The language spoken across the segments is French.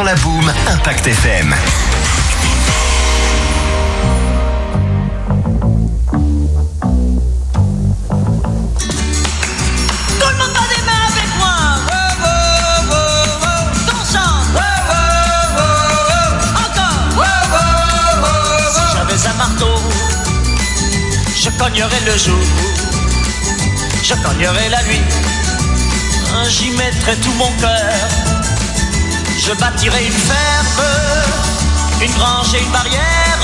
la boum, Impact FM. Je cognerai le jour, je cognerai la nuit, j'y mettrai tout mon cœur. Je bâtirai une ferme, une grange et une barrière,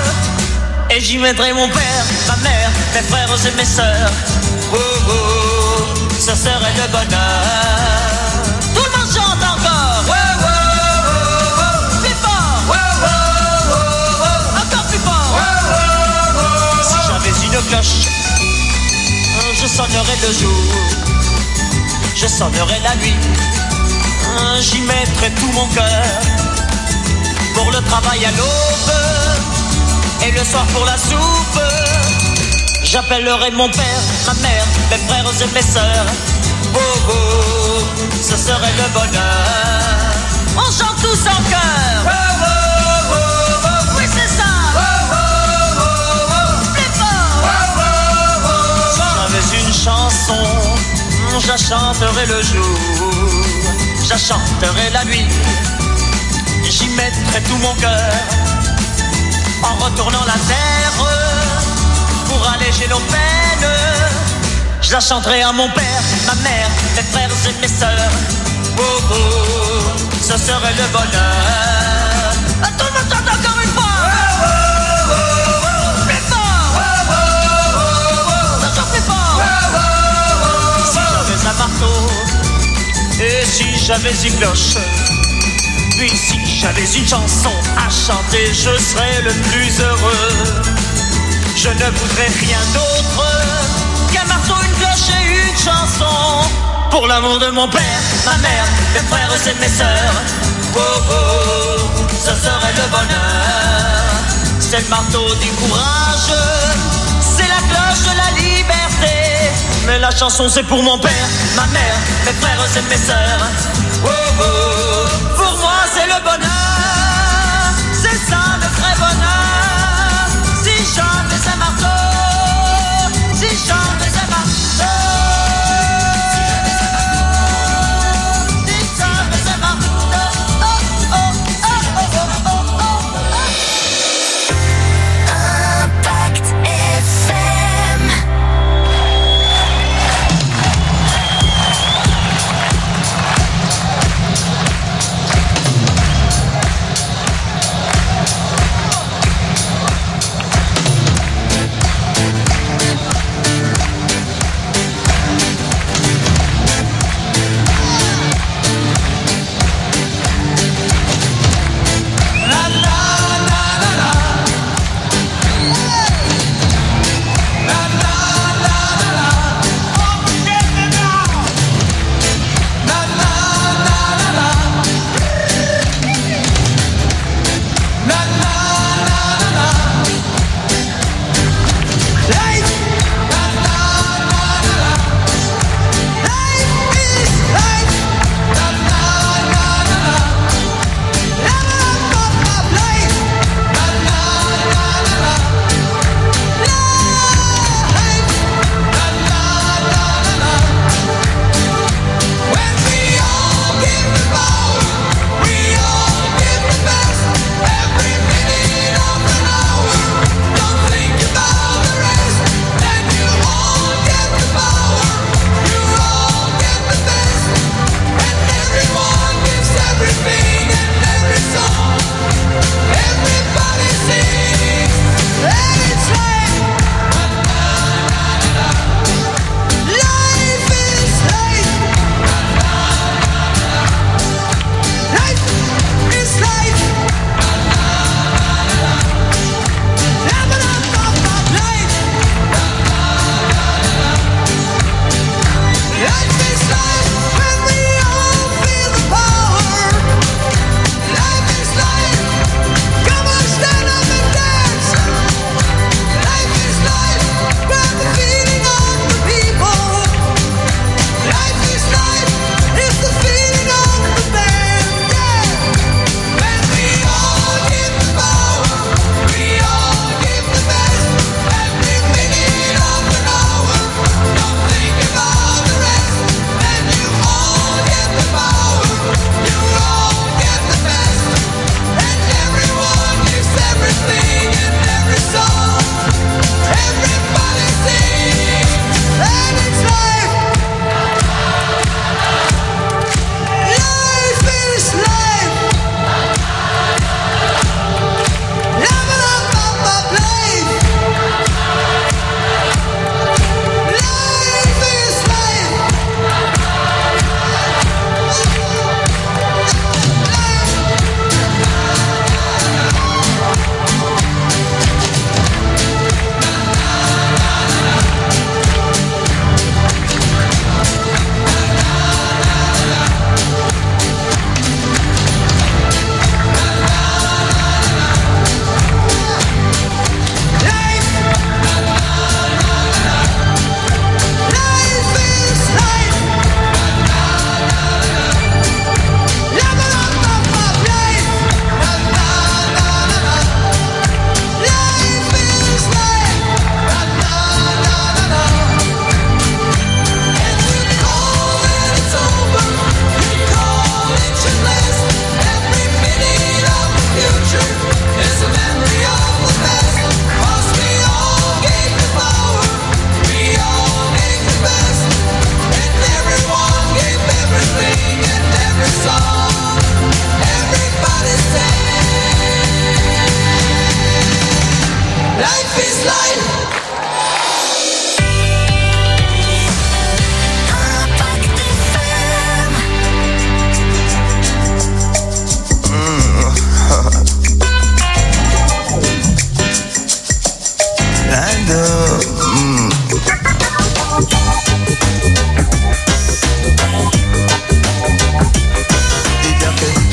et j'y mettrai mon père, ma mère, mes frères et mes sœurs. Oh oh, ce serait le bonheur. Tout le monde chante encore. Oh oh oh oh, plus fort. Oh oh oh oh, encore plus fort. Oh oh oh, si j'avais une cloche, je sonnerais le jour, je sonnerais la nuit, j'y mettrais tout mon cœur. Pour le travail à l'aube et le soir pour la soupe, j'appellerai mon père, ma mère, mes frères et mes sœurs. Oh oh, ce serait le bonheur. On chante tous en chœur. Oh oh oh oh, oui c'est ça. Oh oh oh oh, plus fort. Oh oh oh, si j'avais une chanson, je la chanterai le jour, je la chanterai la nuit, j'y mettrai tout mon cœur. En retournant la terre pour alléger nos peines, je la chanterai à mon père, ma mère, mes frères et mes sœurs. Oh oh, ce serait le bonheur. Tout le monde chante encore une fois. Oh oh oh oh, plus fort. Oh oh oh oh, ça chante plus fort. Oh oh oh, si j'avais un marteau et si j'avais une cloche, puis si j'avais une chanson à chanter, je serais le plus heureux. Je ne voudrais rien d'autre qu'un marteau, une cloche et une chanson. Pour l'amour de mon père, ma mère, mes frères et mes sœurs. Oh oh, ce serait le bonheur. C'est le marteau du courage, c'est la cloche de la liberté. Mais la chanson c'est pour mon père, ma mère, mes frères et mes sœurs. Oh oh, pour moi c'est le bonheur, c'est ça le vrai bonheur. Si j'avais un marteau, si j'avais un marteau, si j'avais un marteau, oh oh oh oh oh oh. Impact FM.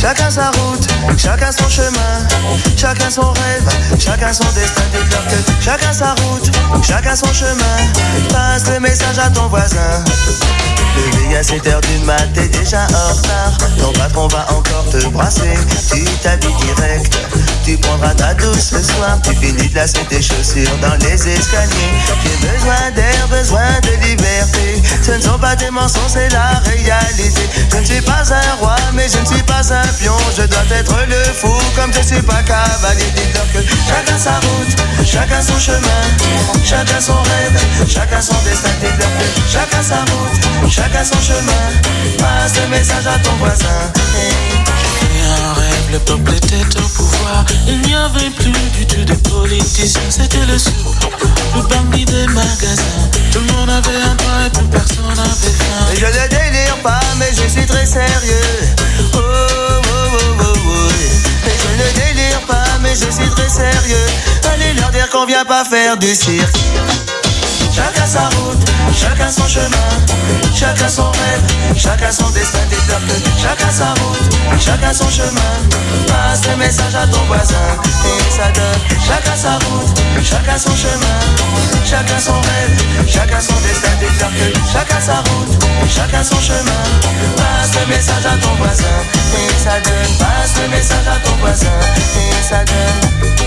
chacun sa route, chacun son chemin, chacun son rêve, chacun son destin. Dites-leur que chacun sa route, chacun son chemin. Passe le message à ton voisin. Levé à 7h du mat, t'es déjà en retard. Ton patron va encore te brasser. Tu t'habilles direct, tu prendras ta douce ce soir. Tu finis de lasser tes chaussures dans les escaliers. J'ai besoin d'air, besoin de liberté. Ce ne sont pas des mensonges, c'est la réalité. Je ne suis pas un roi, mais je ne suis pas un pion. Je dois être le fou, comme je suis pas cavalier. Dites-leur que chacun sa route, chacun son chemin, chacun son rêve, chacun son destin. Dites-leur que chacun sa route, chacun son chemin. Passe le message à ton voisin. J'ai un rêve, le peuple était au pouvoir. Il n'y avait plus du tout de politiciens. C'était le sou, le bandit des magasins. Tout le monde avait un droit et plus personne n'avait faim. Je ne délire pas, mais je suis très sérieux. Oh, oh, oh, oh, oh. Je ne délire pas, mais je suis très sérieux. Allez leur dire qu'on vient pas faire du cirque. Chacun sa route, chacun son chemin, chacun son rêve, chacun son destin. Dites-leur que chacun sa route, chacun son chemin. Passe le message à ton voisin et ça donne. Chacun sa route, chacun son chemin, chacun son rêve, chacun son destin. Dites-leur que chacun sa route, chacun son chemin. Passe le message à ton voisin et ça donne. Passe le message à ton voisin et ça donne.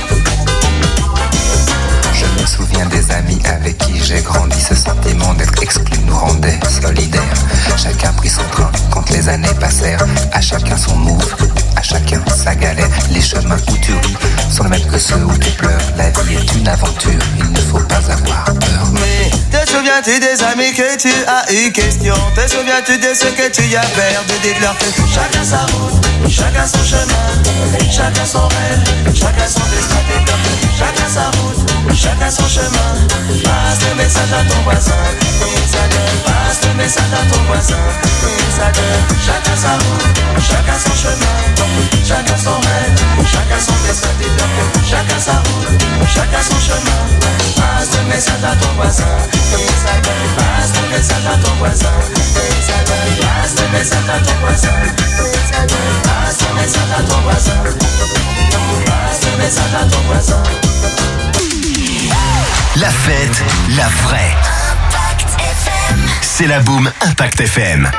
Je me souviens des amis avec qui j'ai grandi. Ce sentiment d'être exclu nous rendait solidaires. Chacun prit son train quand les années passèrent. À chacun son move, à chacun sa galère. Les chemins où tu ris sont les mêmes que ceux où tu pleures. La vie est une aventure, il ne faut pas avoir peur. Mais te souviens-tu des amis que tu as eu question? Te souviens-tu de ce que tu as perdu? Dites-leur que chacun sa route, chacun son chemin, chacun son rêve, chacun son destin. Dites-leur que chacun sa route, chacun son chemin. Passe le message à ton voisin et ça donne. Passe le message à ton voisin et ça donne. Chacun sa route, chacun son chemin, chacun son rêve, chacun son destin. Dites-leur que chacun sa route, chacun son chemin. Passe le message à ton voisin et ça donne. Passe le message à ton voisin et ça donne. Passe le message à ton voisin et ça donne. Passe le message à ton voisin. Passe le message à ton voisin. La fête, la vraie. Impact FM. C'est la Boom Impact FM.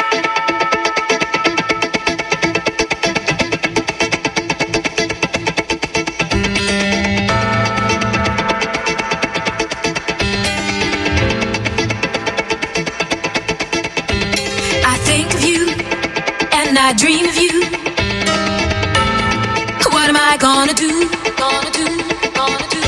I dream of you. What am I gonna do? Gonna do, gonna do.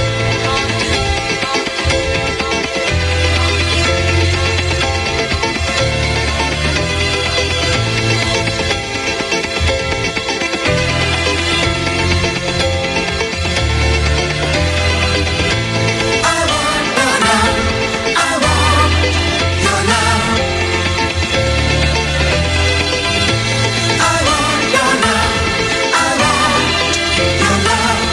Your love.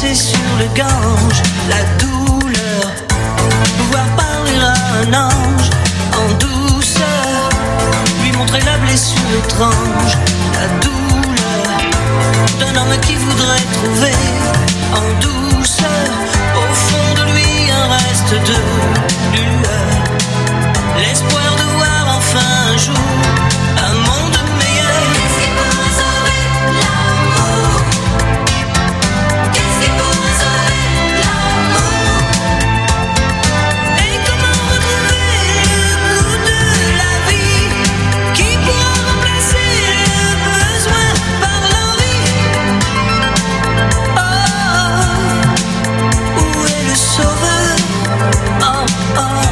glisser sur le Gange, la douleur, pouvoir parler à un ange en douceur, lui montrer la blessure étrange, la douleur d'un homme qui voudrait trouver en douceur au fond de lui un reste de lueur, l'espoir de voir enfin un jour un monde meilleur. Qu'est-ce qui pourra sauver l'amour? Qu'est-ce qui pourra sauver l'amour? Et comment retrouver le goût de la vie qui pourra remplacer le besoin par l'envie? Oh, où est le sauveur? Oh, oh.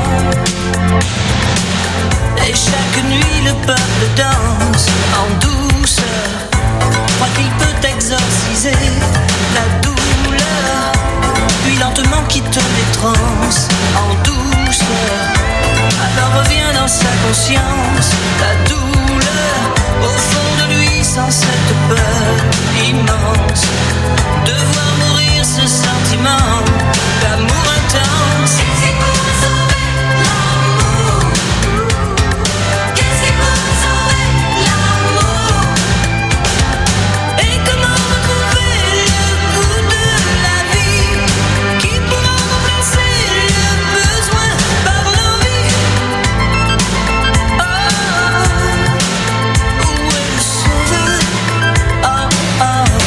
Et chaque nuit le peuple danse en douceur, croit qu'il peut exorciser la douleur, puis lentement quitte les transes en douceur. Alors revient dans sa conscience la douleur, au fond de lui sans cette peur immense de voir mourir ce sentiment d'amour intense. Qu'est-ce qui pourra sauver l'amour? Qu'est-ce qui pourra sauver l'amour? Et comment retrouver le goût de la vie qui pourra remplacer le besoin par l'envie? Oh, où est le sauveur? Oh, oh.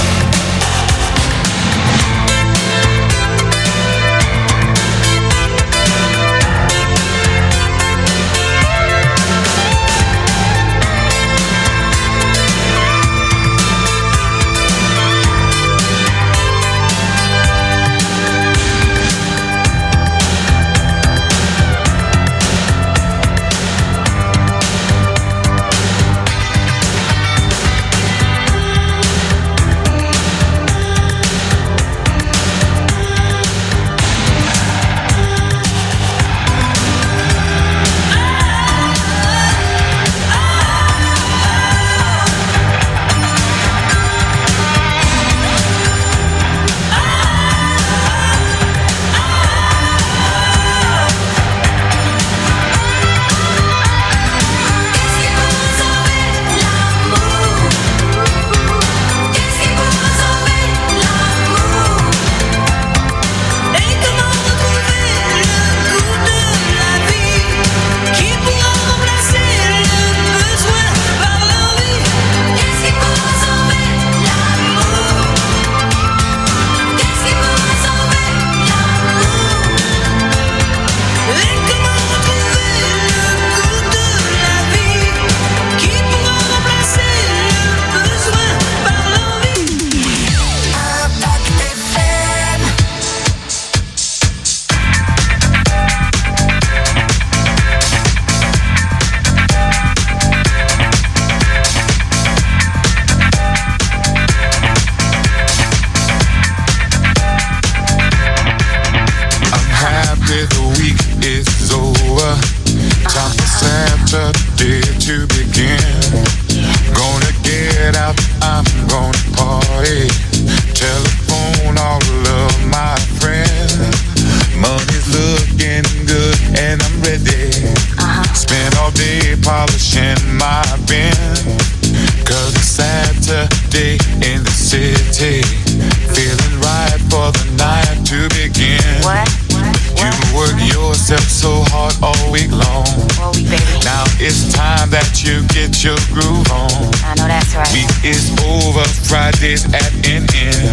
Fridays at NN.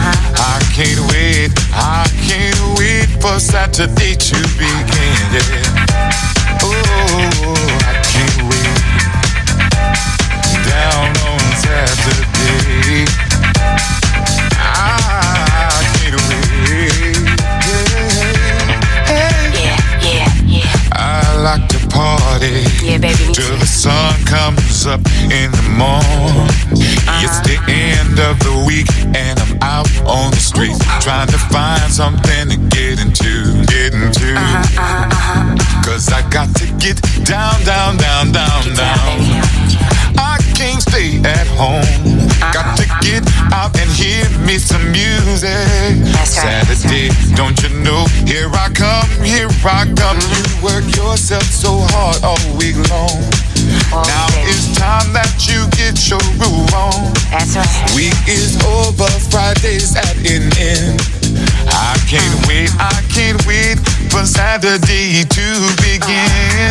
I can't wait for Saturday to begin. Yeah. Oh, I can't wait. Down on Saturday. I can't wait. Yeah. I like to party. Yeah, baby, me till too. the sun comes up in the morning. It's the end of the week and I'm out on the street trying to find something to get into. Cause I got to get down. I can't stay at home. Got to get out and hear me me some music. That's right. Saturday, don't you know? Here I come, here I come. You work yourself so hard all week long. Now it's time that you get your groove on. That's right. Week is over, Friday's at an end. I can't wait for Saturday to begin.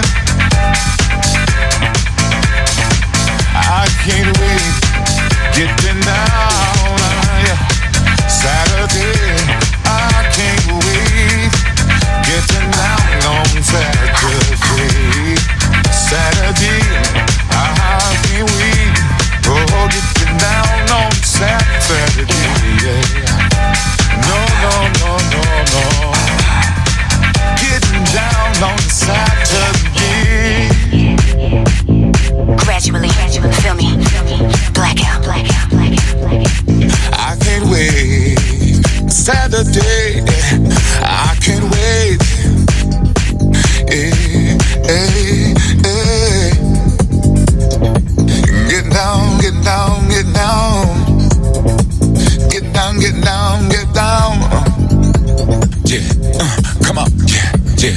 I can't wait, getting down, Saturday. I can't wait, getting down on Saturday. Saturday, I can't wait, oh, getting down on Saturday. No, getting down on Saturday. Gradually, feel me, blackout. I can't wait, Saturday, I can't wait. Hey, hey, hey. Get down. Get down. Yeah, come on. Yeah,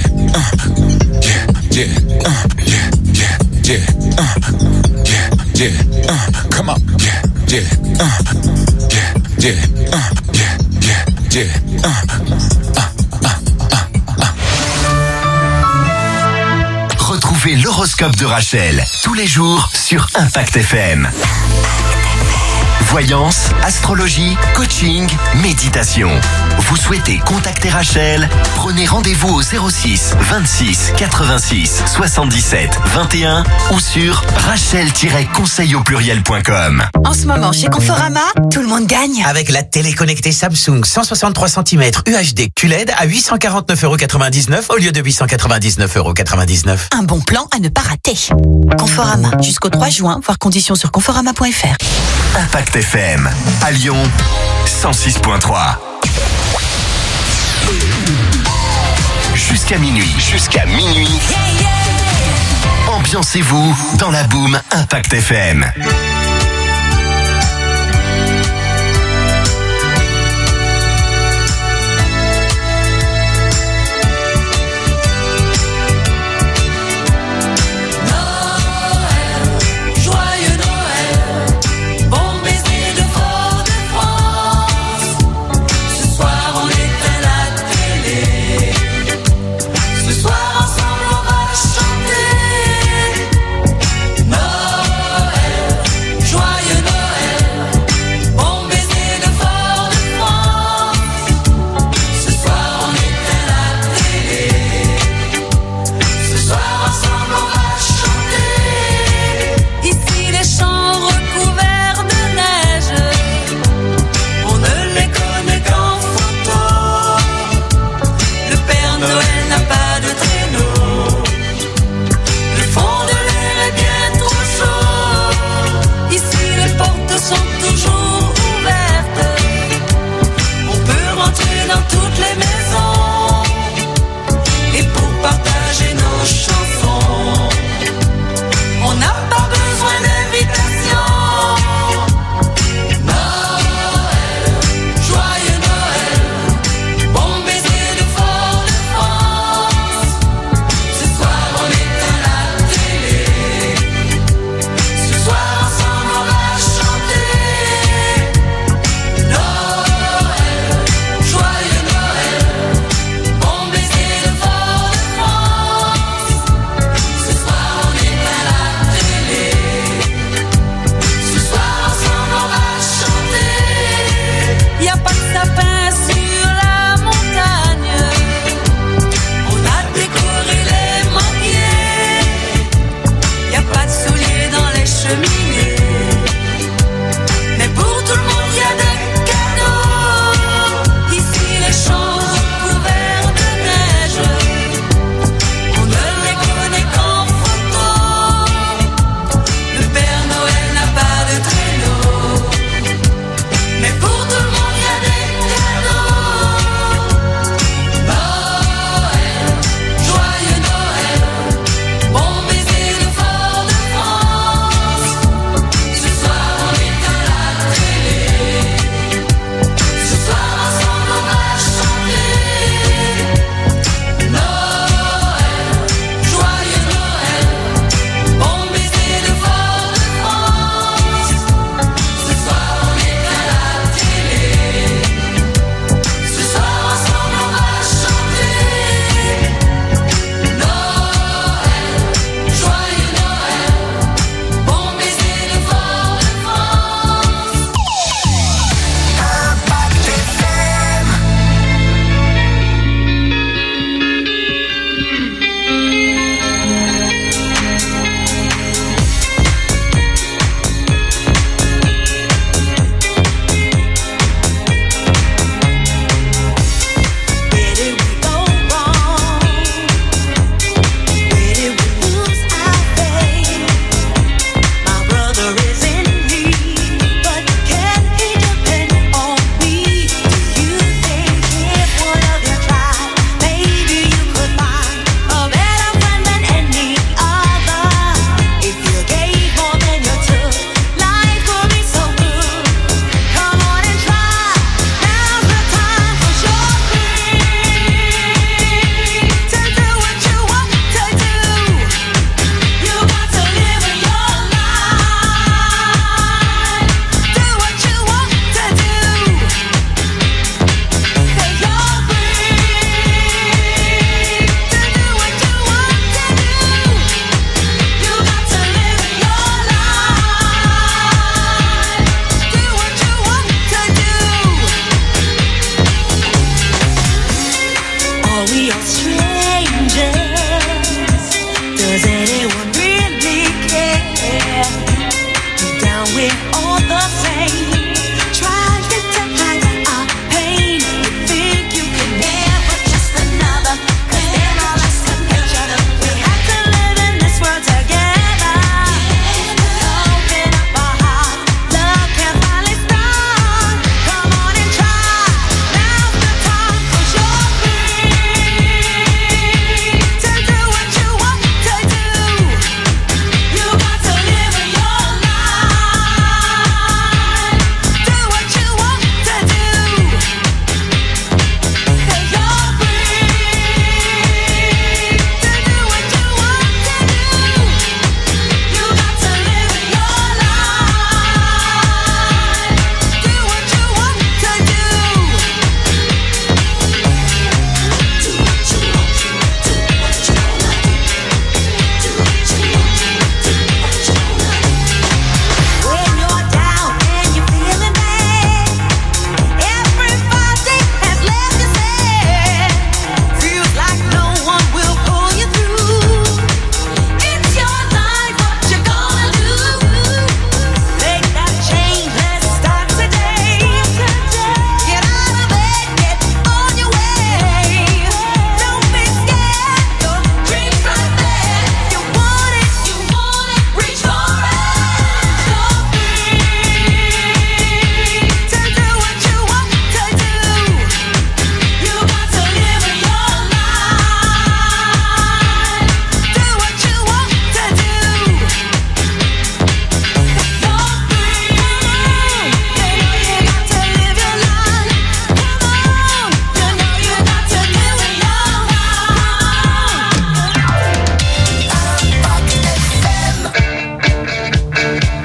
come on. Retrouvez l'horoscope de Rachel tous les jours sur Impact FM. Voyance, astrologie, coaching, méditation. Vous souhaitez contacter Rachel? Prenez rendez-vous au 06 26 86 77 21 ou sur rachel-conseil-au-pluriel.com. En ce moment, chez Conforama, tout le monde gagne. Avec la télé connectée Samsung 163 cm UHD QLED à 849,99€ au lieu de 899,99€. Un bon plan à ne pas rater. Conforama, jusqu'au 3 juin, voir conditions sur conforama.fr. Impact FM, à Lyon, 106.3. Jusqu'à minuit. Ambiancez-vous dans la boom Impact FM.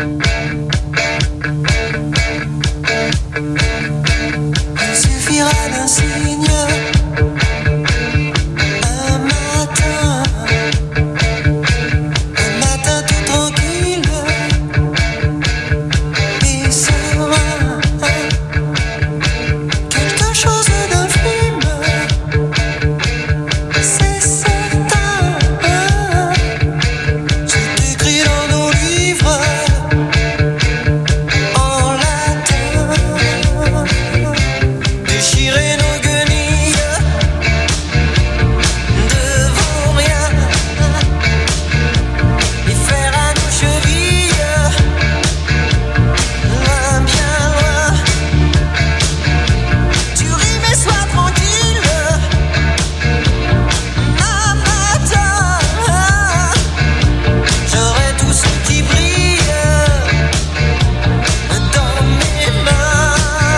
Il suffira d'un signe, un matin tout tranquille et serein. Quelque chose d'infime, c'est certain. C'est écrit dans nos livres en latin. Déchirer nos guenilles devant rien et faire à nos chevilles loin, bien loin. Tu rimes et sois tranquille, ma matin. J'aurai tout ce qui brille dans mes mains.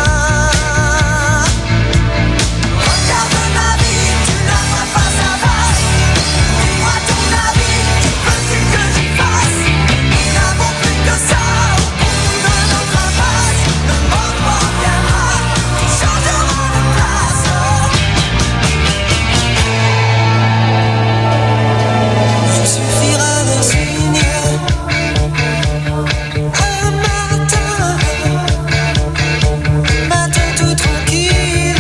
Regarde ma vie, tu n'as pas face à face. Dis-moi ton avis, que veux-tu que j'y fasse? Nous n'avons plus que ça au bout de notre impasse. Le moment viendra, qui changera de place. Il suffira d'un signe, un matin tout tranquille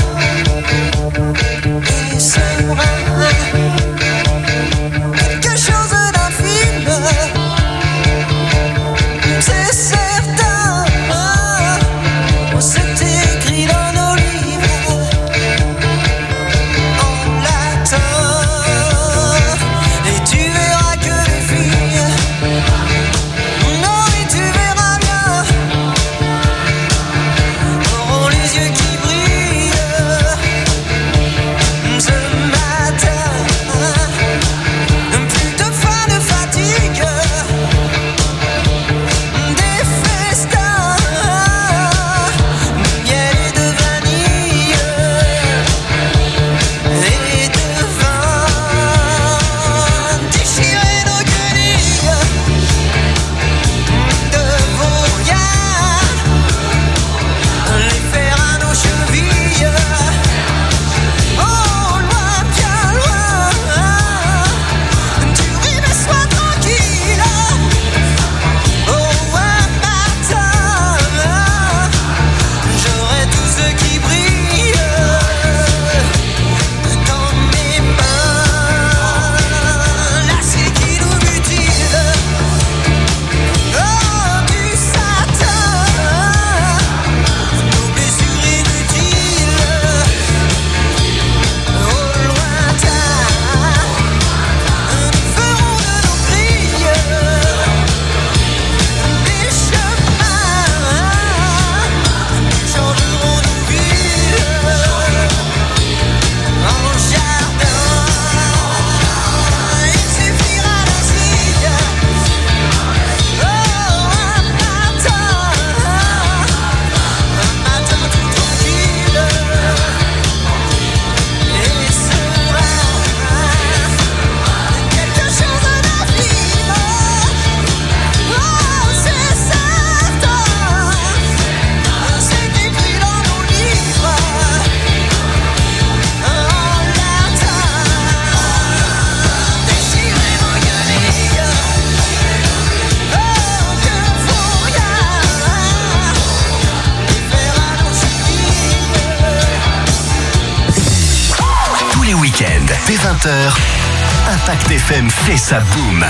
et serein. Quelque chose d'infime, c'est certain. C'est écrit dans nos livres en latin. Et tu verras que les filles, non, et tu verras bien, auront les yeux qui brillent ce matin. Plus de faim, de fatigue, des festins de miel et de vanille et de vin. Déchirer nos guenilles devant rien, les faire à nos chevilles, oh loin, bien loin. Tu rimes et sois tranquille, oh un matin. J'aurai tout ce qui brille dans mes mains. Là c'est qui nous mutile, oh du satin. Nos blessures inutiles au lointain. Nous ferons de nos grilles des chemins. Nous changerons nos villes en jardin. Il suffira d'un signe, oh un matin tout tranquille et serein. Quelque chose d'infime, oh c'est certain. C'est écrit dans nos livres en latin. Déchirer nos guenilles, oh devant rien, et faire à nos chevilles. Tous les week-ends, dès 20h, Impact FM fait sa boum.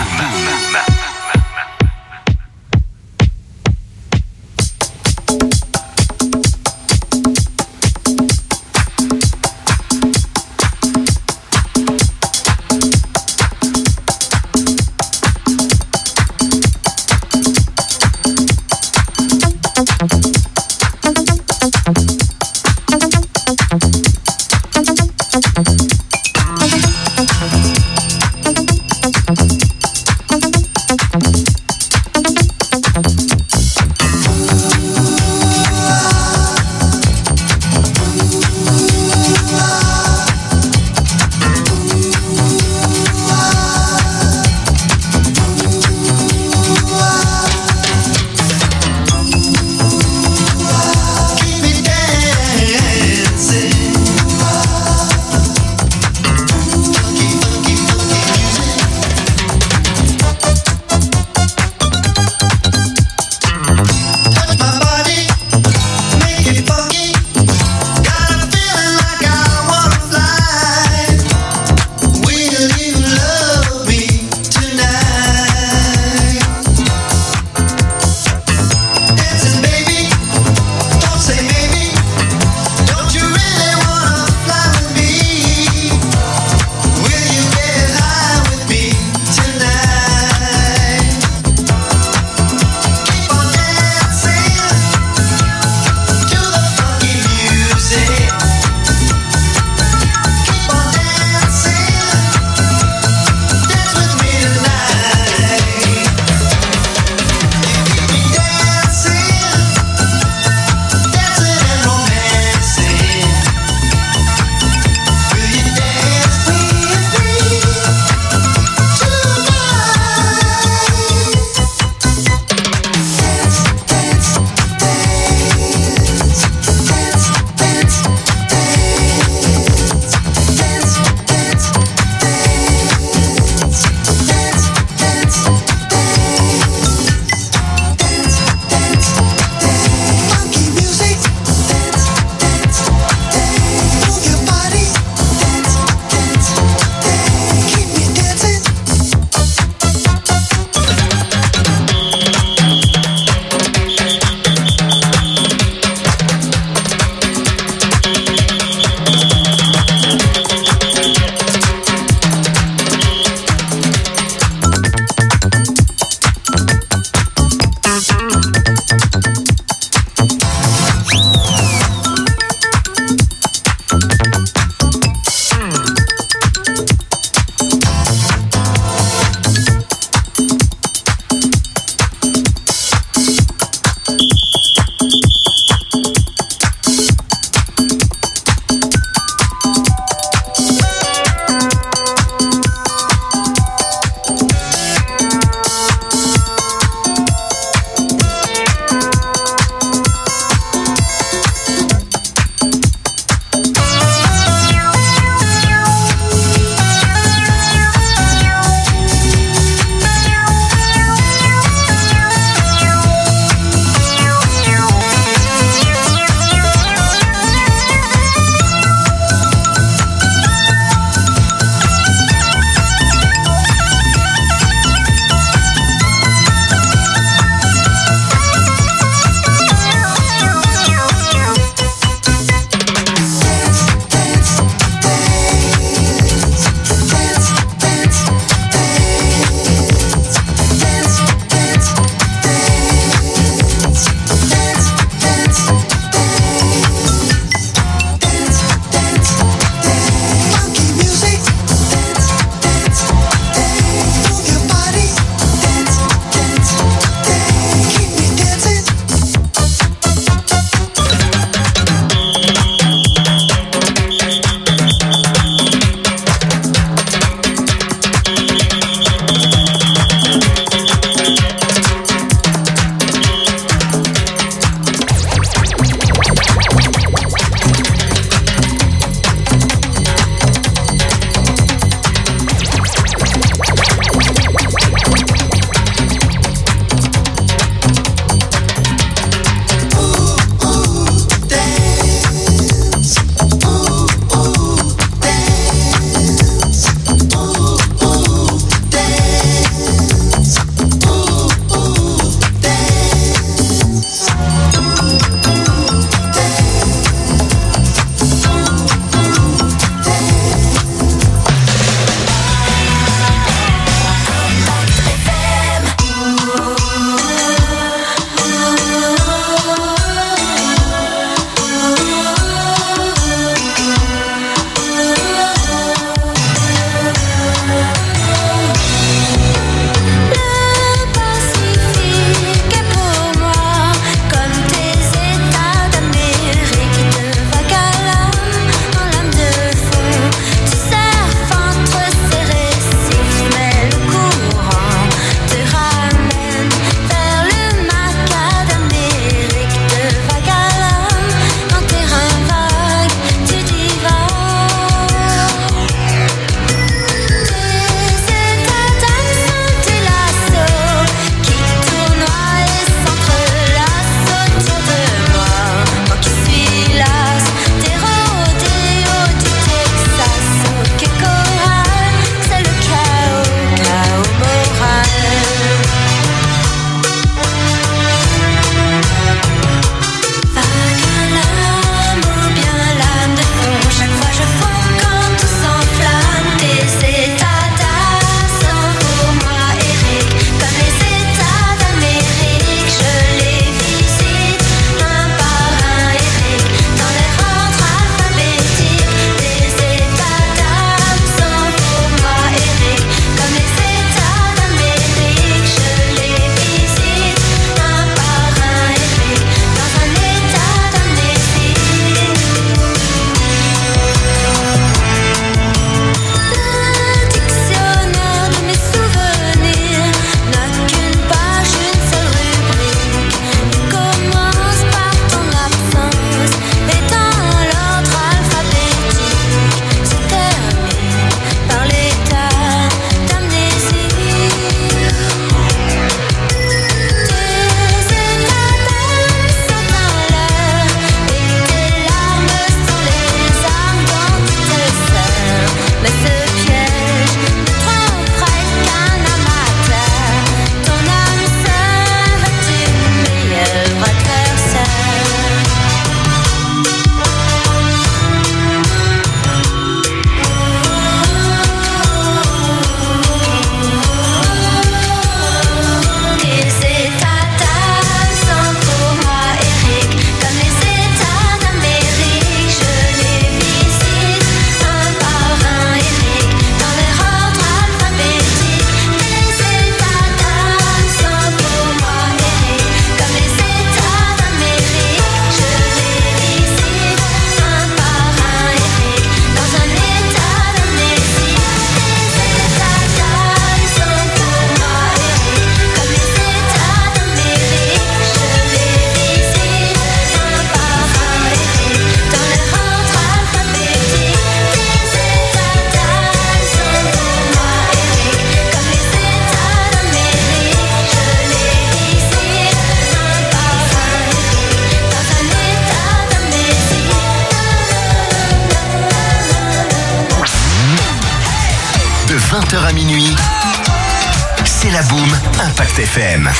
à minuit, c'est la Boom Impact FM.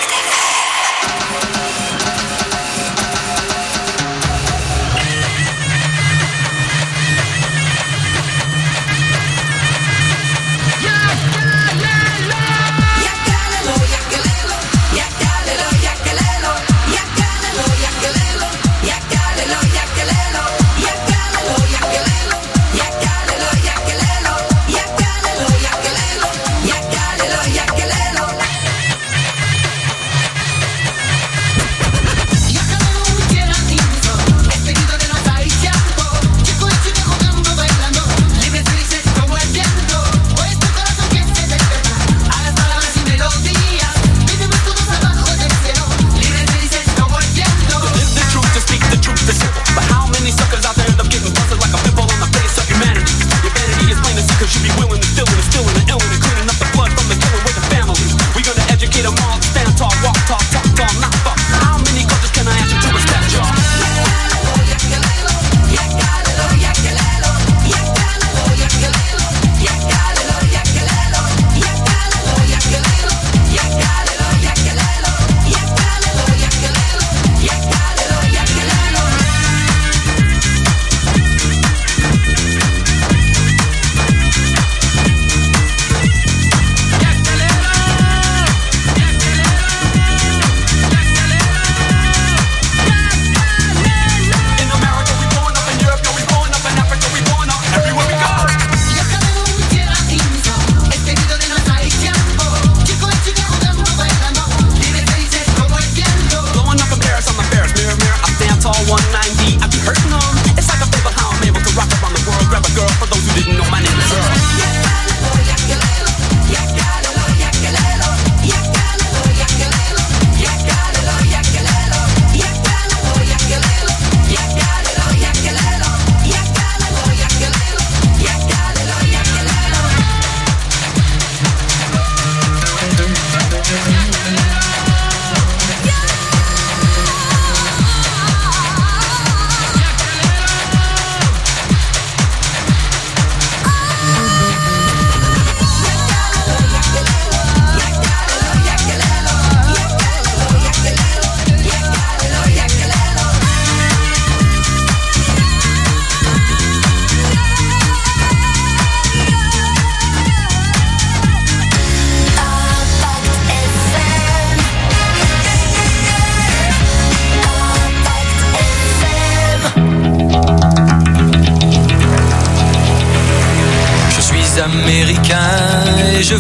Américain et je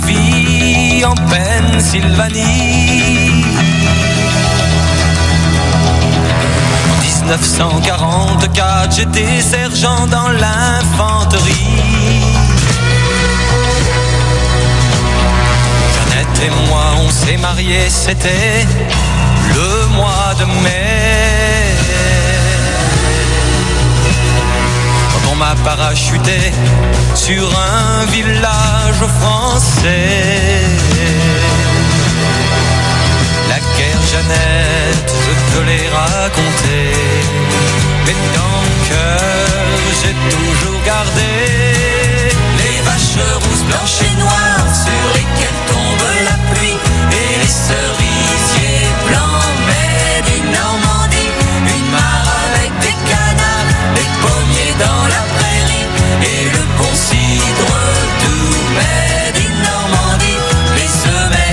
vis en Pennsylvanie. En 1944, j'étais sergent dans l'infanterie. Jeannette et moi, on s'est mariés, c'était le mois de mai. On m'a parachuté sur un village français. La guerre, Jeannette, je te l'ai racontée, mais dans le cœur, j'ai toujours gardé les vaches rousses, blanches et noires sur lesquelles tombe la pluie et les cerisiers blancs, mais du Normandie, une mare avec des canards, des pommiers dans la prairie et le bon cidre doux, mais du Normandie, les semelles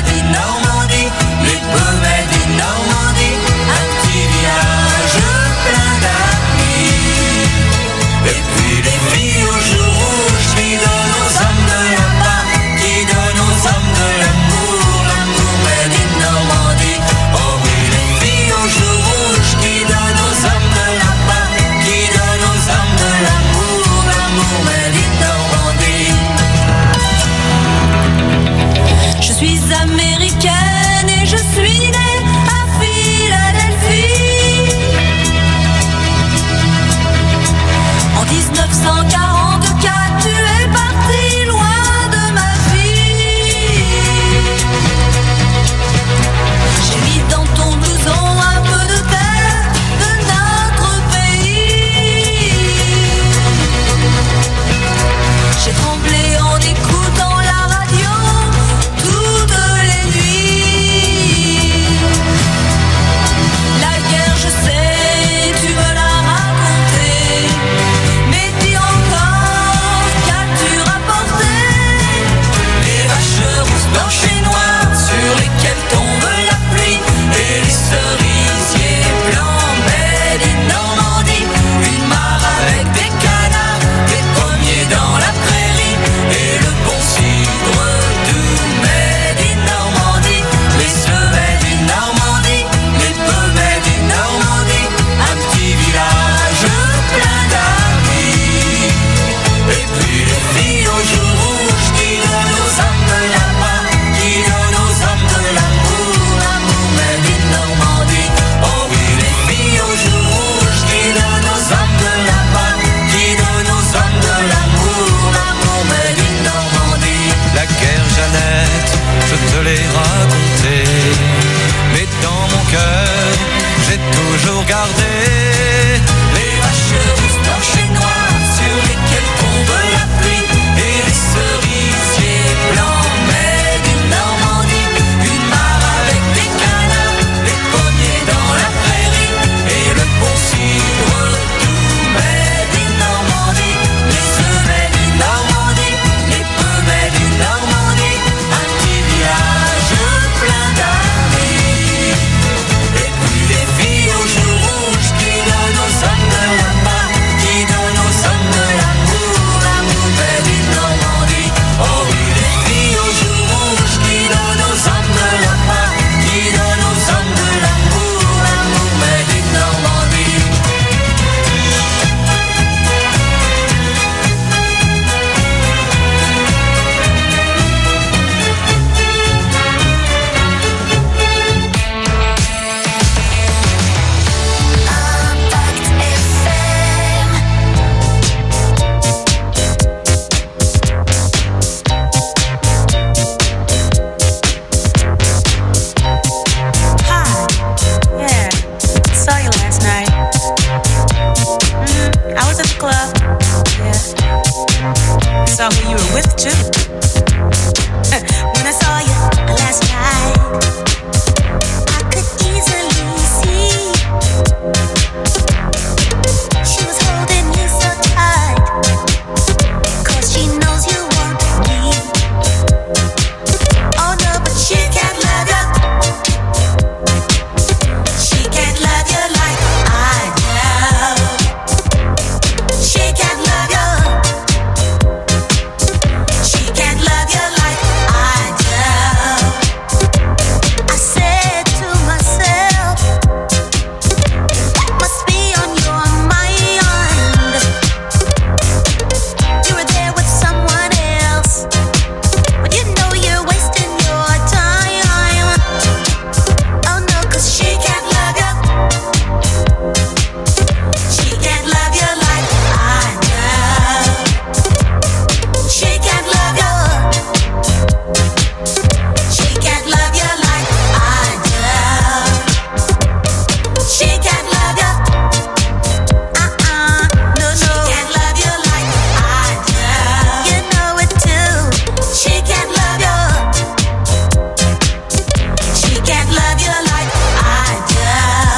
regarder. Les vaches rousses, blanches et noires sur lesquelles tombe la pluie, et les cerisiers blancs mais d'une Normandie. Une mare avec des canards, des pommiers dans la prairie, et le bon cidre tout mais d'une Normandie. Les œufs mais d'une Normandie, les peu mais d'une Normandie. Un petit village plein d'amis. Et puis les filles aux joues rouges qui donnent aux hommes de là-bas, qui donnent aux hommes de l'amour, l'amour mais d'une Normandie. Oh oui, les filles aux joues rouges qui donnent aux hommes de là-bas, qui donnent aux hommes de l'amour, l'amour mais d'une Normandie. Hi. Yeah. Saw you last night. I was at the club. Yeah. Saw who you were with too. When I saw you last night, I could easily see she was holding you so tight, 'cause she knows you want me. Oh no, but she can't love you. She can't love you like I do. She can't love you. She can't love you like I do. I said to myself, must be on your mind. You were there with someone else, but you know you're wasting your time. Oh no, 'cause she can't love you. She can't love you like I do. She can't love you. She can't love you like I do. She can't love you. No, no. She can't love you like I do. You know it too. She can't love you. She can't love you like I do.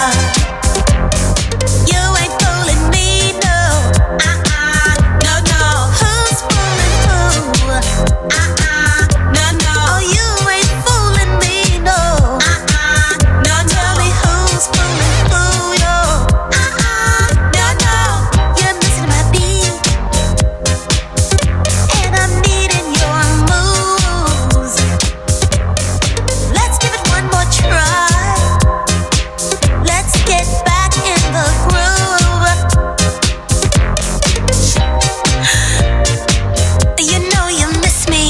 You ain't fooling me, no. No, no. Who's fooling who? No, no. Oh, you ain't fooling me, no. No, tell me who's fooling who, yo. No, no. You're missing my beat, and I'm needing your moves. Let's give it one more try. Let's get back in the groove. You know you miss me,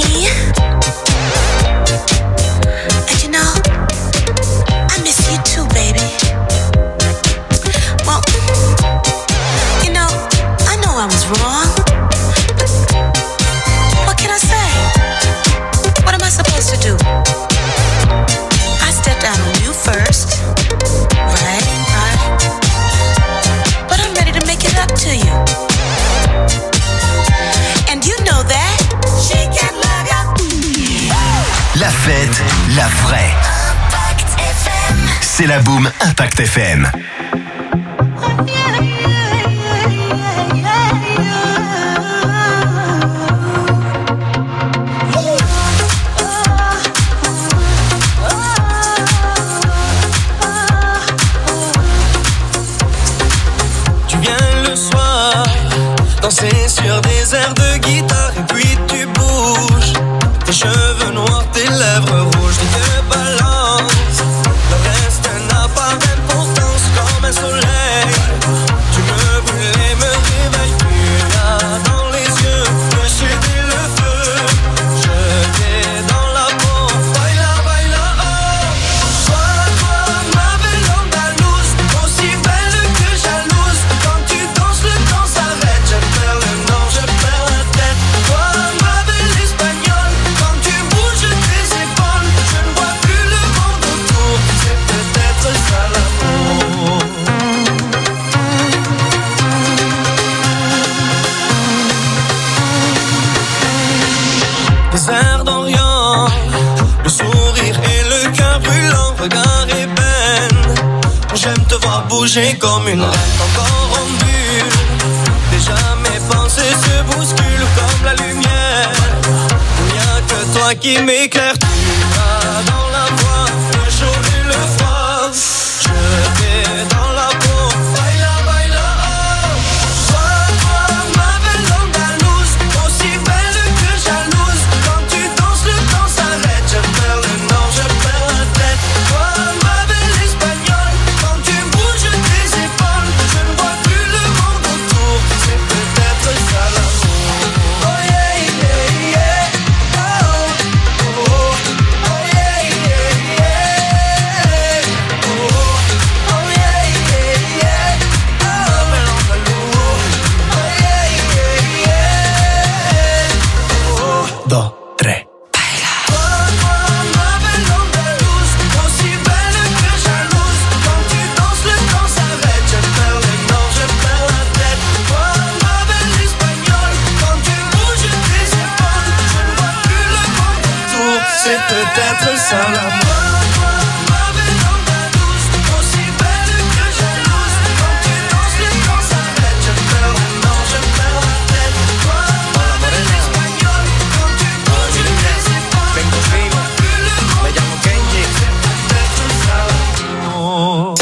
and you know I miss you too, baby. Well, you know I was wrong. What can I say? What am I supposed to do? I stepped out on you first, right? But I'm ready to make it up to you, and you know that she can't love you. La fête, la vraie. C'est la Boom Impact FM. Tu viens le soir, danser sur des airs de guitare, et puis tu bouges. Tes cheveux noirs, tes lèvres rouges, tes yeux balancent. Le reste n'a pas d'importance, comme un soleil. Tu me brûles, me réveilles, tu as dans les yeux que j'ai dès le feu. Je t'ai dans la peau, baila, baila, oh. Toi, ma belle andalouse, aussi belle que jalouse. Quand tu danses, le temps s'arrête. Je perds le nord, je perds la tête. j'aime te voir bouger comme une reine encore en bulle. Déjà mes pensées se bousculent comme la lumière. Il n'y a que toi qui m'éclaire. Tu as dans la voix le chaud et le froid. Je t'ai dans la peau. Baila, baila, oh. Toi, ma belle andalouse, aussi belle que jalouse. Quand tu danses, le temps s'arrête. Je perds le nord, je perds la tête. Toi, ma belle espagnole, quand tu bouges tes épaules, je ne vois plus le monde autour. C'est peut-être ça l'amour. Oh yeah, yeah, yeah. Oh, oh, oh, oh yeah, yeah, yeah. Oh, oh yeah, yeah, yeah. Oh, belle andalouse. Oh yeah, yeah, yeah. Oh, dos, tres. Ma belle andalouse, aussi belle que jalouse. Quand tu danses, le temps s'arrête. Je perds le nord, je perds la tête. Toi, ma belle espagnole, quand tu bouges tes épaules, je ne vois plus le monde autour. C'est peut-être ça l'amour. Ma belle andalouse, aussi belle que jalouse. Quand tu danses, le temps s'arrête. Je perds le nord, je perds la tête. Toi, ma belle espagnole, quand tu bouges tes épaules, je ne vois plus le monde. Me llamo Kenji. C'est peut-être ça l'amour.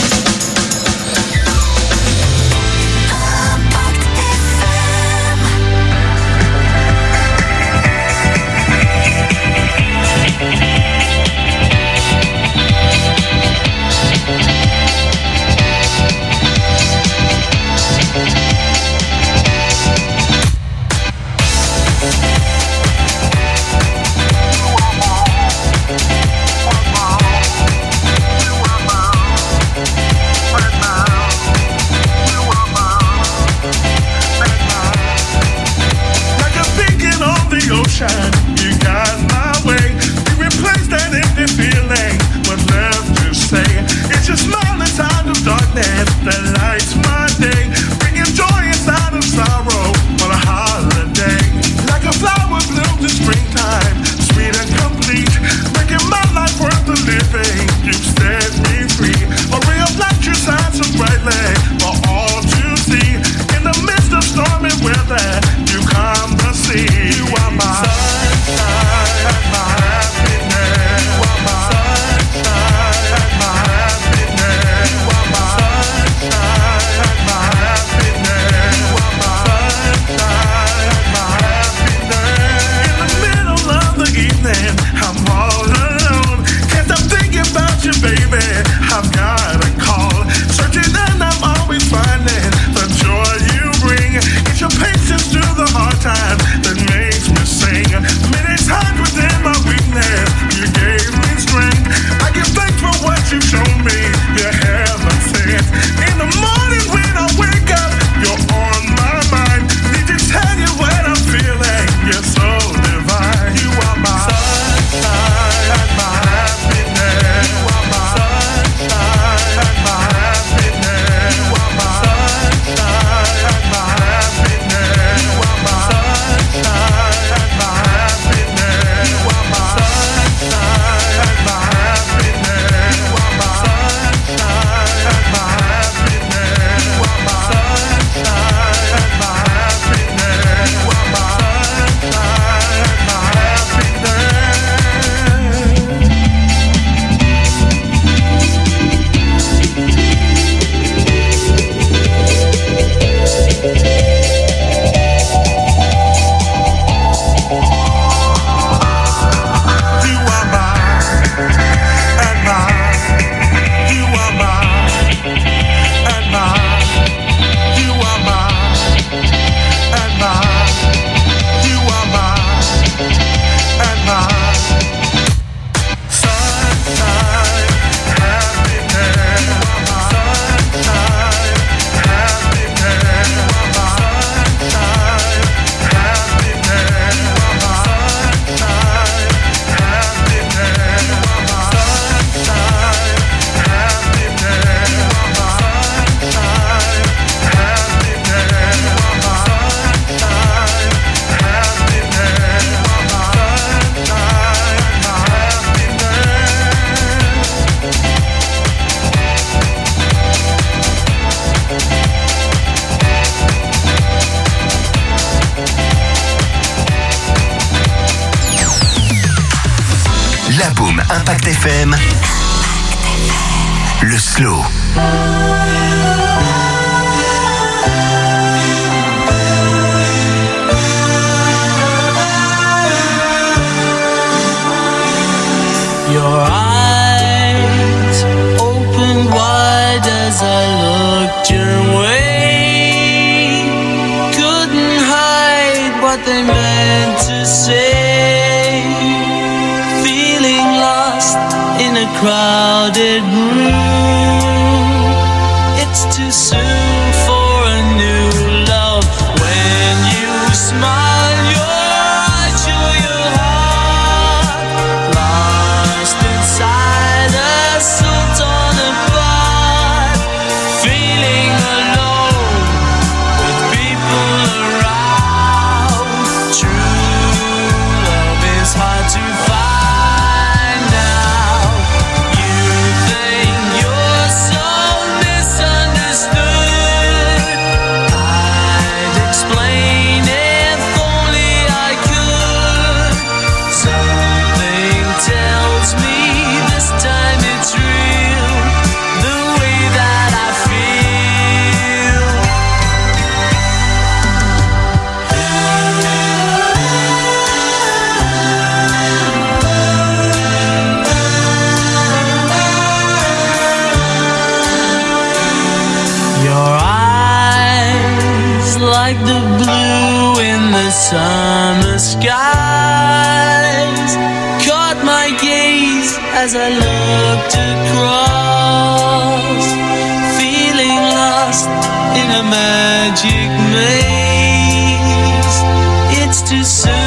FM, le slow. Your eyes opened wide as I looked your way. Couldn't hide what they meant to say. Feeling lost in a crowded room. It's too soon for a new love. When you smile, your eyes show your heart. Lost inside a soul torn apart. Feeling alone with people around. True love is hard to find now. You think you're so misunderstood. I'd explain if only I could. Something tells me this time it's real. The way that I feel. Your eyes like the blue in the summer skies caught my gaze as I looked across, feeling lost in a magic maze. It's too soon